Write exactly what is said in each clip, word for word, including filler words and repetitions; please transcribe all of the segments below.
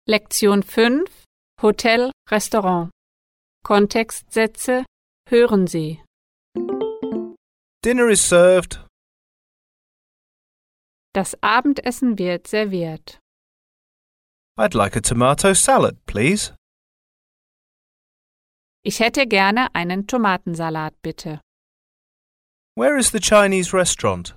Lektion fünf Hotel, Restaurant. Kontextsätze hören Sie. Dinner is served. Das Abendessen wird serviert. I'd like a tomato salad, please. Ich hätte gerne einen Tomatensalat, bitte. Where is the Chinese restaurant?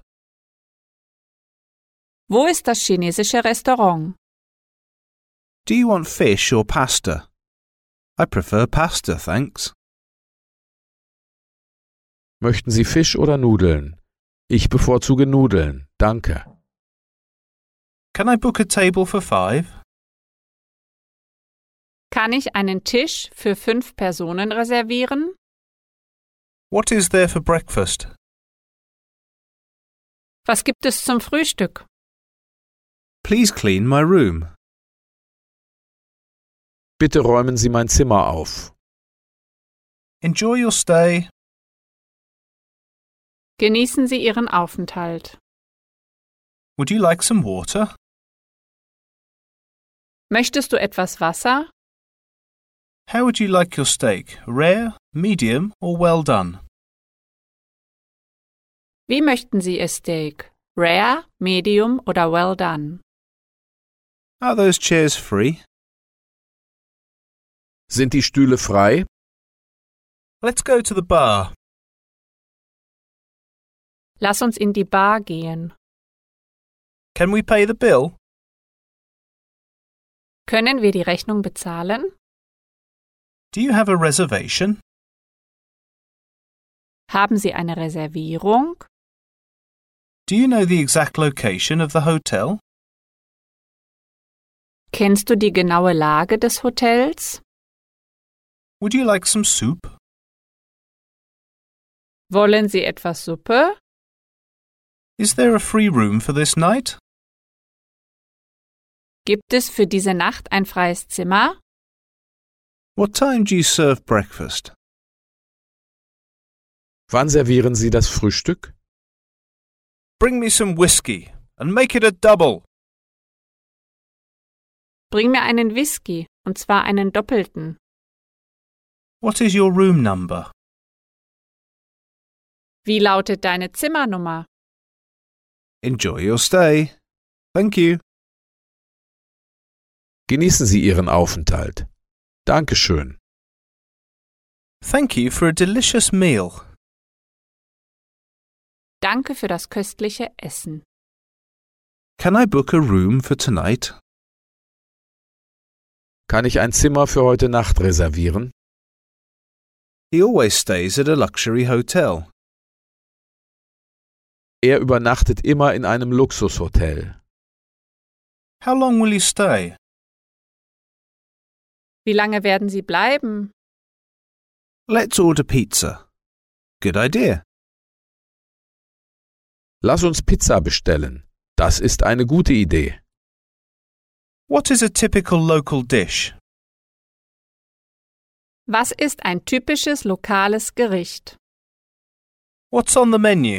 Wo ist das chinesische Restaurant? Do you want fish or pasta? I prefer pasta, thanks. Möchten Sie Fisch oder Nudeln? Ich bevorzuge Nudeln, danke. Can I book a table for five? Kann ich einen Tisch für fünf Personen reservieren? What is there for breakfast? Was gibt es zum Frühstück? Please clean my room. Bitte räumen Sie mein Zimmer auf. Enjoy your stay. Genießen Sie Ihren Aufenthalt. Would you like some water? Möchtest du etwas Wasser? How would you like your steak? Rare, medium or well done? Wie möchten Sie Ihr Steak? Rare, Medium oder Well done? Are those chairs free? Sind die Stühle frei? Let's go to the bar. Lass uns in die Bar gehen. Can we pay the bill? Können wir die Rechnung bezahlen? Do you have a reservation? Haben Sie eine Reservierung? Do you know the exact location of the hotel? Kennst du die genaue Lage des Hotels? Would you like some soup? Wollen Sie etwas Suppe? Is there a free room for this night? Gibt es für diese Nacht ein freies Zimmer? What time do you serve breakfast? Wann servieren Sie das Frühstück? Bring me some whiskey and make it a double. Bring mir einen Whisky, und zwar einen doppelten. What is your room number? Wie lautet deine Zimmernummer? Enjoy your stay. Thank you. Genießen Sie Ihren Aufenthalt. Dankeschön. Thank you for a delicious meal. Danke für das köstliche Essen. Can I book a room for tonight? Kann ich ein Zimmer für heute Nacht reservieren? He always stays at a luxury hotel. Er übernachtet immer in einem Luxushotel. How long will you stay? Wie lange werden Sie bleiben? Let's order pizza. Good idea. Lass uns Pizza bestellen. Das ist eine gute Idee. What is a typical local dish? Was ist ein typisches lokales Gericht? What's on the menu?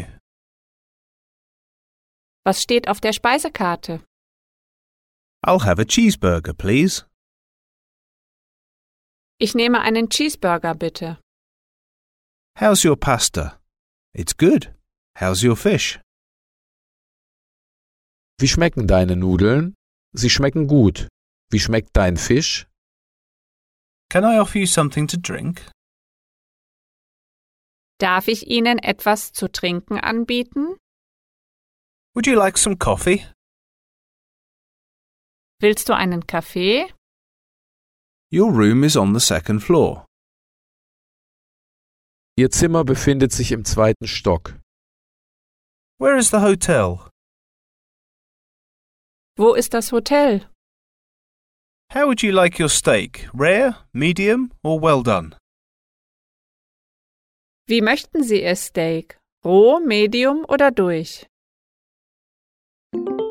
Was steht auf der Speisekarte? I'll have a cheeseburger, please. Ich nehme einen Cheeseburger, bitte. How's your pasta? It's good. How's your fish? Wie schmecken deine Nudeln? Sie schmecken gut. Wie schmeckt dein Fisch? Can I offer you something to drink? Darf ich Ihnen etwas zu trinken anbieten? Would you like some coffee? Willst du einen Kaffee? Your room is on the second floor. Ihr Zimmer befindet sich im zweiten Stock. Where is the hotel? Wo ist das Hotel? How would you like your steak? Rare, medium or well done? Wie möchten Sie Ihr Steak? Roh, Medium oder durch?